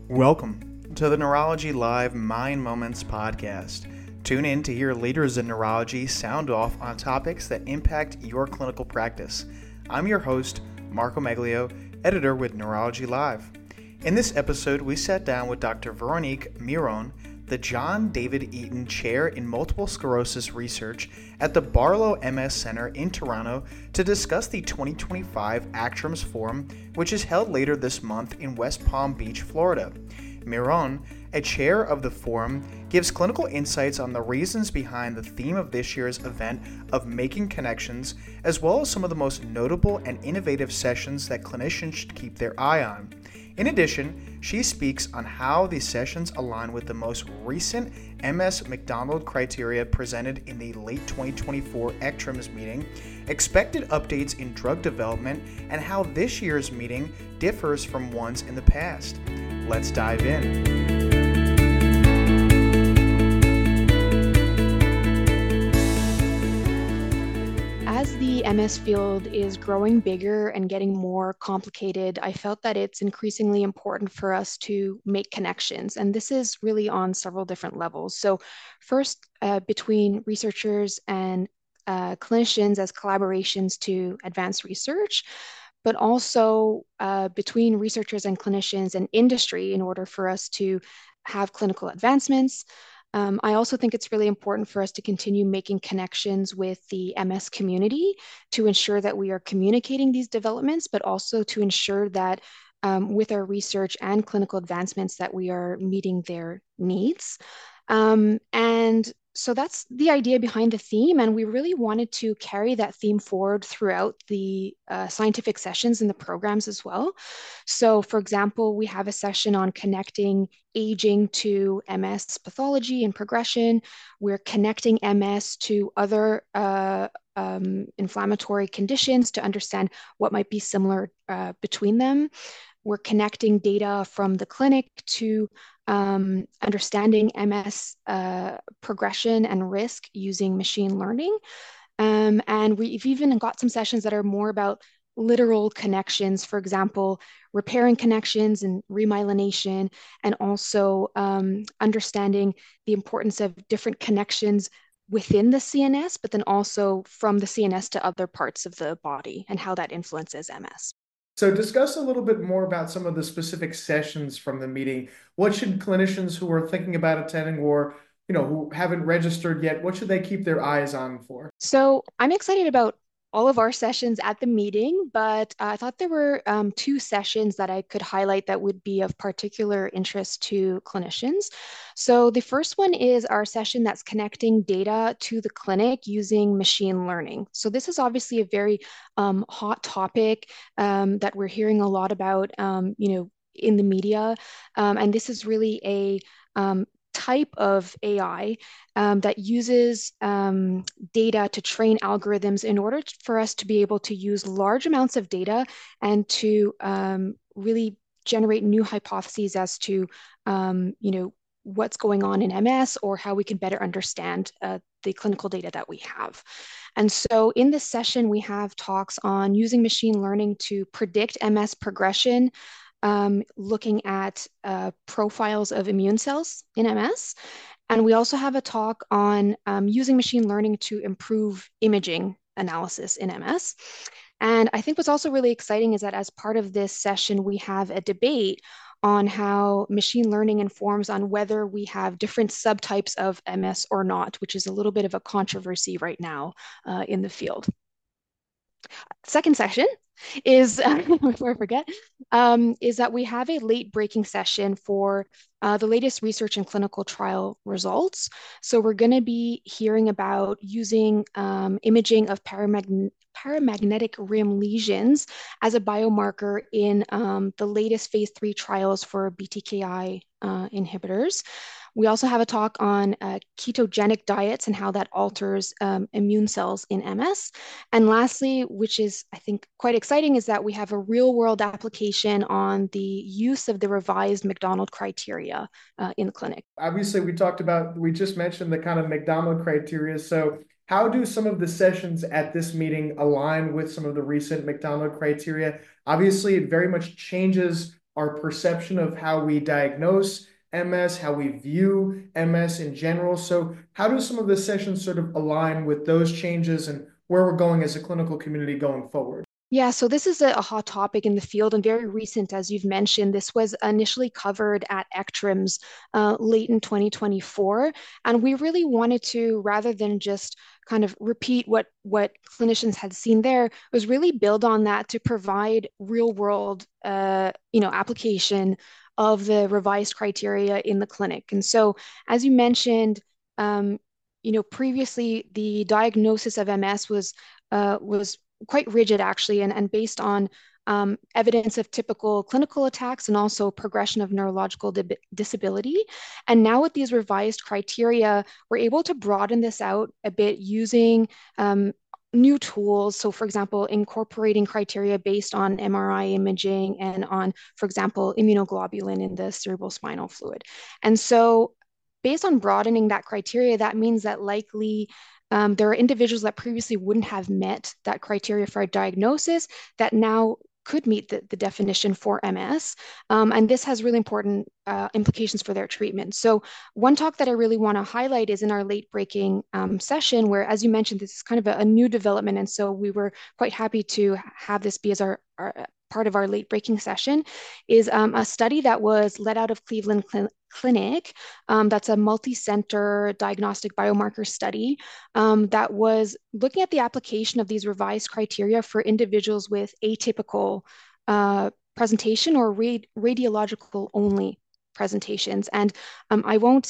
Welcome to the Neurology Live Mind Moments podcast. Tune in to hear leaders in neurology sound off on topics that impact your clinical practice. I'm your host, Marco Meglio, editor with Neurology Live. In this episode, we sat down with Dr. Veronique Miron, the John David Eaton Chair in Multiple Sclerosis Research at the Barlow MS Center in Toronto to discuss the 2025 ACTRIMS Forum, which is held later this month in West Palm Beach, Florida. Miron, a chair of the forum, gives clinical insights on the reasons behind the theme of this year's event of making connections, as well as some of the most notable and innovative sessions that clinicians should keep their eye on. In addition, she speaks on how these sessions align with the most recent MS McDonald criteria presented in the late 2024 ACTRIMS meeting, expected updates in drug development, and how this year's meeting differs from ones in the past. Let's dive in. As the MS field is growing bigger and getting more complicated, I felt that it's increasingly important for us to make connections. And this is really on several different levels. So first, between researchers and clinicians as collaborations to advance research, but also between researchers and clinicians and industry in order for us to have clinical advancements. I also think it's really important for us to continue making connections with the MS community to ensure that we are communicating these developments, but also to ensure that with our research and clinical advancements that we are meeting their needs. And so that's the idea behind the theme. And we really wanted to carry that theme forward throughout the scientific sessions in the programs as well. So for example, we have a session on connecting aging to MS pathology and progression. We're connecting MS to other inflammatory conditions to understand what might be similar between them. We're connecting data from the clinic to understanding MS progression and risk using machine learning. And we've even got some sessions that are more about literal connections, for example, repairing connections and remyelination, and also understanding the importance of different connections within the CNS, but then also from the CNS to other parts of the body and how that influences MS. So discuss a little bit more about some of the specific sessions from the meeting. What should clinicians who are thinking about attending or, who haven't registered yet, what should they keep their eyes on for? So I'm excited about all of our sessions at the meeting, but I thought there were two sessions that I could highlight that would be of particular interest to clinicians. So the first one is our session that's connecting data to the clinic using machine learning. So this is obviously a very hot topic that we're hearing a lot about, in the media. And this is really a type of AI that uses data to train algorithms in order for us to be able to use large amounts of data and to really generate new hypotheses as to, what's going on in MS or how we can better understand the clinical data that we have. And so in this session, we have talks on using machine learning to predict MS progression, looking at profiles of immune cells in MS. And we also have a talk on using machine learning to improve imaging analysis in MS. And I think what's also really exciting is that as part of this session, we have a debate on how machine learning informs on whether we have different subtypes of MS or not, which is a little bit of a controversy right now in the field. Second session is, before I forget, is that we have a late breaking session for the latest research and clinical trial results. So we're going to be hearing about using imaging of paramagnetic rim lesions as a biomarker in the latest phase 3 trials for BTKI inhibitors. We also have a talk on ketogenic diets and how that alters immune cells in MS. And lastly, which is, I think, quite exciting, is that we have a real-world application on the use of the revised McDonald criteria in the clinic. Obviously, we just mentioned the kind of McDonald criteria. So how do some of the sessions at this meeting align with some of the recent McDonald criteria? Obviously, it very much changes our perception of how we diagnose MS, how we view MS in general. So how do some of the sessions sort of align with those changes and where we're going as a clinical community going forward? Yeah, so this is a hot topic in the field and very recent, as you've mentioned. This was initially covered at ECTRIMS late in 2024. And we really wanted to, rather than just kind of repeat what clinicians had seen there, was really build on that to provide real world, application of the revised criteria in the clinic. And so, as you mentioned, um, previously the diagnosis of MS was quite rigid actually, and based on evidence of typical clinical attacks and also progression of neurological disability. And now with these revised criteria, we're able to broaden this out a bit using new tools. So for example, incorporating criteria based on MRI imaging and on, for example, immunoglobulin in the cerebrospinal fluid. And so based on broadening that criteria, that means that likely there are individuals that previously wouldn't have met that criteria for a diagnosis that now could meet the definition for MS. And this has really important implications for their treatment. So one talk that I really want to highlight is in our late breaking session, where, as you mentioned, this is kind of a new development. And so we were quite happy to have this be as our part of our late breaking session, is a study that was led out of Cleveland Clinic. That's a multi-center diagnostic biomarker study that was looking at the application of these revised criteria for individuals with atypical presentation or radiological only presentations. And I won't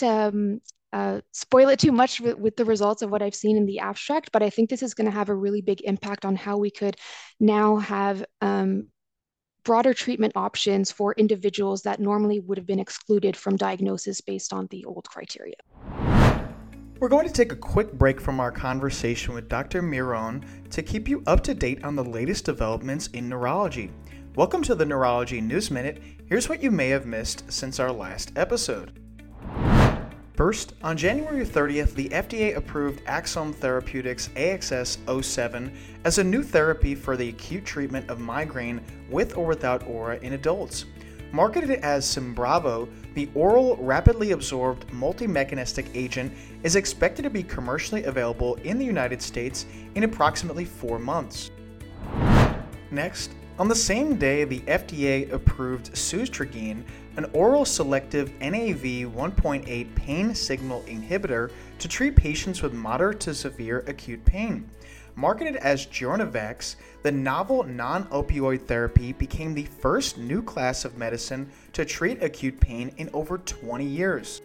spoil it too much with the results of what I've seen in the abstract, but I think this is going to have a really big impact on how we could now have broader treatment options for individuals that normally would have been excluded from diagnosis based on the old criteria. We're going to take a quick break from our conversation with Dr. Miron to keep you up to date on the latest developments in neurology. Welcome to the Neurology News Minute. Here's what you may have missed since our last episode. First, on January 30th, the FDA approved Axsome Therapeutics AXS-07 as a new therapy for the acute treatment of migraine with or without aura in adults. Marketed as Symbravo, the oral, rapidly absorbed, multi-mechanistic agent is expected to be commercially available in the United States in approximately 4 months. Next, on the same day, the FDA approved Suzetrigine, an oral selective NaV 1.8 pain signal inhibitor to treat patients with moderate to severe acute pain. Marketed as Jornavex, the novel non-opioid therapy became the first new class of medicine to treat acute pain in over 20 years.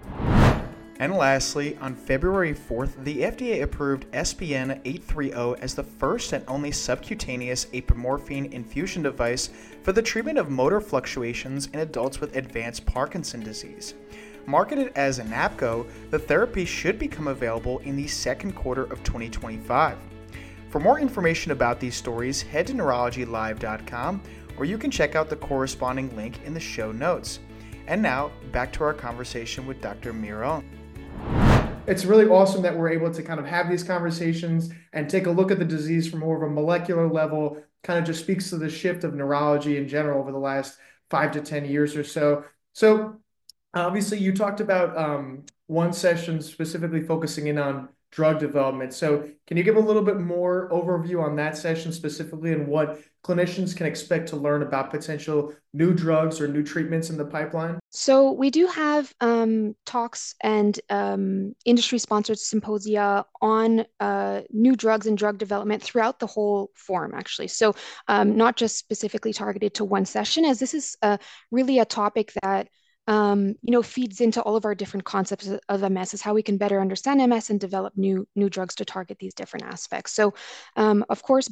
And lastly, on February 4th, the FDA approved SPN 830 as the first and only subcutaneous apomorphine infusion device for the treatment of motor fluctuations in adults with advanced Parkinson's disease. Marketed as Anapco, the therapy should become available in the second quarter of 2025. For more information about these stories, head to neurologylive.com, or you can check out the corresponding link in the show notes. And now, back to our conversation with Dr. Miron. It's really awesome that we're able to kind of have these conversations and take a look at the disease from more of a molecular level. Kind of just speaks to the shift of neurology in general over the last 5 to 10 years or so. So obviously you talked about one session specifically focusing in on drug development. So can you give a little bit more overview on that session specifically and what clinicians can expect to learn about potential new drugs or new treatments in the pipeline? So we do have talks and industry-sponsored symposia on new drugs and drug development throughout the whole forum, actually. So not just specifically targeted to one session, as this is really a topic that feeds into all of our different concepts of MS, is how we can better understand MS and develop new drugs to target these different aspects. So, of course,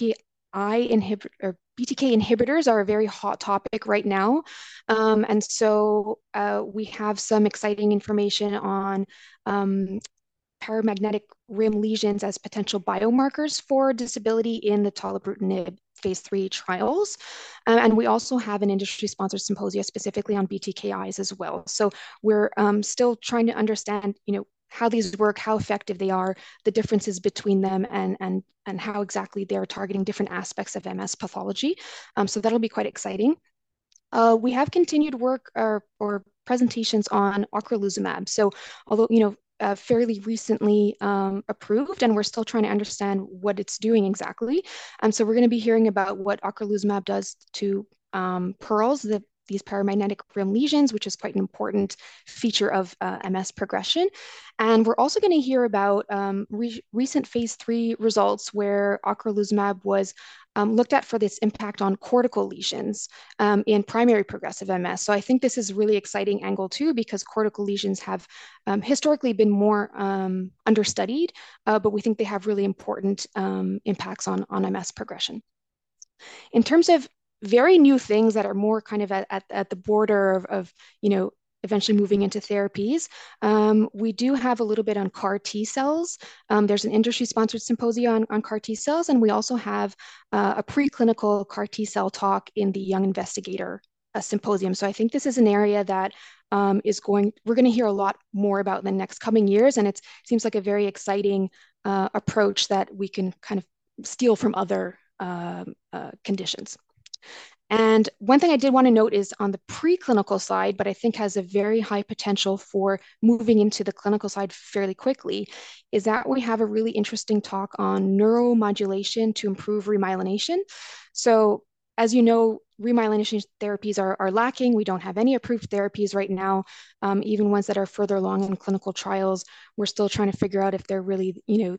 BTK inhibitors are a very hot topic right now. And so we have some exciting information on paramagnetic rim lesions as potential biomarkers for disability in the tolebrutinib phase 3 trials. And we also have an industry-sponsored symposia specifically on BTKIs as well. So we're still trying to understand, how these work, how effective they are, the differences between them, and how exactly they're targeting different aspects of MS pathology. So that'll be quite exciting. We have continued work or presentations on ocrelizumab. So although, fairly recently approved, and we're still trying to understand what it's doing exactly. So we're going to be hearing about what ocrelizumab does to pearls, these paramagnetic rim lesions, which is quite an important feature of MS progression. And we're also going to hear about recent phase 3 results where ocrelizumab was looked at for this impact on cortical lesions in primary progressive MS. So I think this is a really exciting angle too, because cortical lesions have historically been more understudied, but we think they have really important impacts on MS progression. In terms of very new things that are more kind of at the border of eventually moving into therapies. We do have a little bit on CAR T cells. There's an industry-sponsored symposium on CAR T cells, and we also have a preclinical CAR T cell talk in the Young Investigator Symposium. So I think this is an area that we're going to hear a lot more about in the next coming years, and it seems like a very exciting approach that we can kind of steal from other conditions. And one thing I did want to note is on the preclinical side, but I think has a very high potential for moving into the clinical side fairly quickly, is that we have a really interesting talk on neuromodulation to improve remyelination. So as you know, remyelination therapies are lacking. We don't have any approved therapies right now, even ones that are further along in clinical trials. We're still trying to figure out if they're really,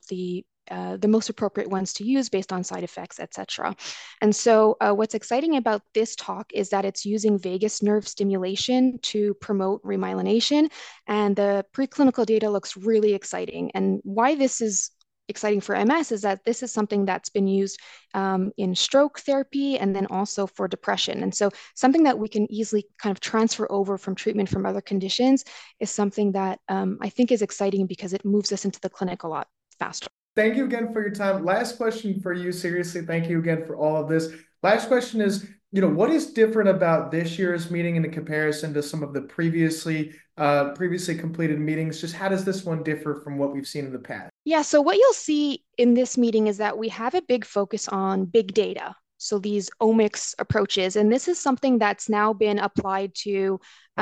the most appropriate ones to use based on side effects, et cetera. And so what's exciting about this talk is that it's using vagus nerve stimulation to promote remyelination. And the preclinical data looks really exciting. And why this is exciting for MS is that this is something that's been used in stroke therapy and then also for depression. And so something that we can easily kind of transfer over from treatment from other conditions is something that I think is exciting because it moves us into the clinic a lot faster. Thank you again for your time. Last question for you. Seriously, thank you again for all of this. Last question is, what is different about this year's meeting in comparison to some of the previously completed meetings? Just how does this one differ from what we've seen in the past? Yeah, so what you'll see in this meeting is that we have a big focus on big data. So these omics approaches, and this is something that's now been applied to,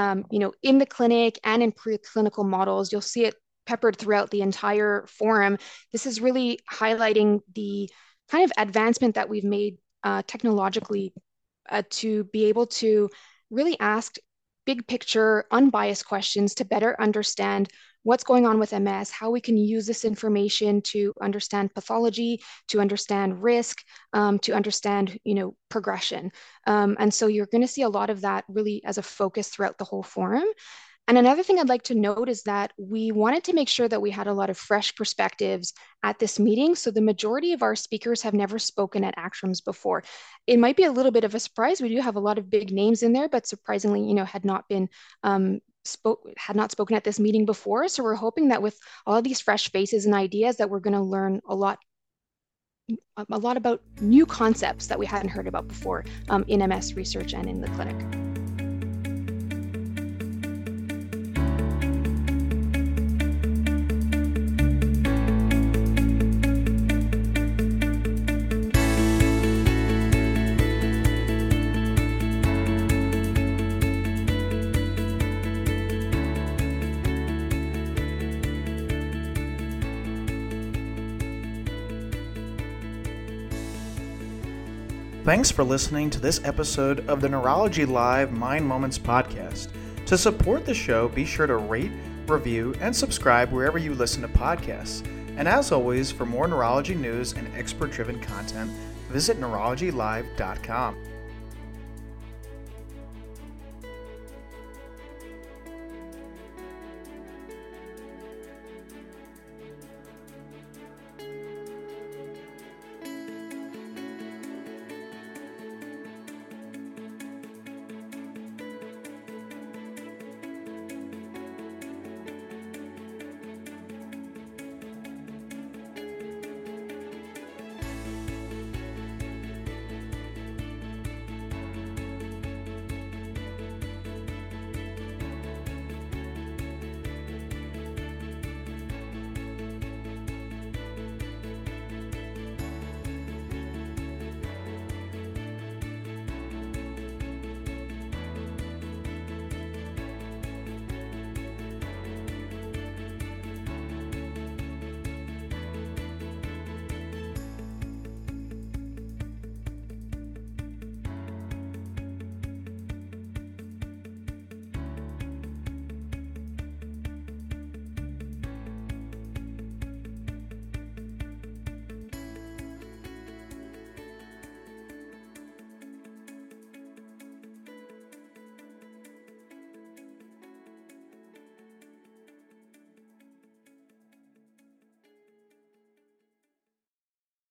in the clinic and in preclinical models. You'll see it peppered throughout the entire forum. This is really highlighting the kind of advancement that we've made technologically to be able to really ask big picture, unbiased questions to better understand what's going on with MS, how we can use this information to understand pathology, to understand risk, to understand, progression. And so you're going to see a lot of that really as a focus throughout the whole forum. And another thing I'd like to note is that we wanted to make sure that we had a lot of fresh perspectives at this meeting. So the majority of our speakers have never spoken at ACTRIMS before. It might be a little bit of a surprise. We do have a lot of big names in there, but surprisingly, had not spoken at this meeting before. So we're hoping that with all of these fresh faces and ideas that we're going to learn a lot about new concepts that we hadn't heard about before in MS research and in the clinic. Thanks for listening to this episode of the Neurology Live Mind Moments podcast. To support the show, be sure to rate, review, and subscribe wherever you listen to podcasts. And as always, for more neurology news and expert-driven content, visit neurologylive.com.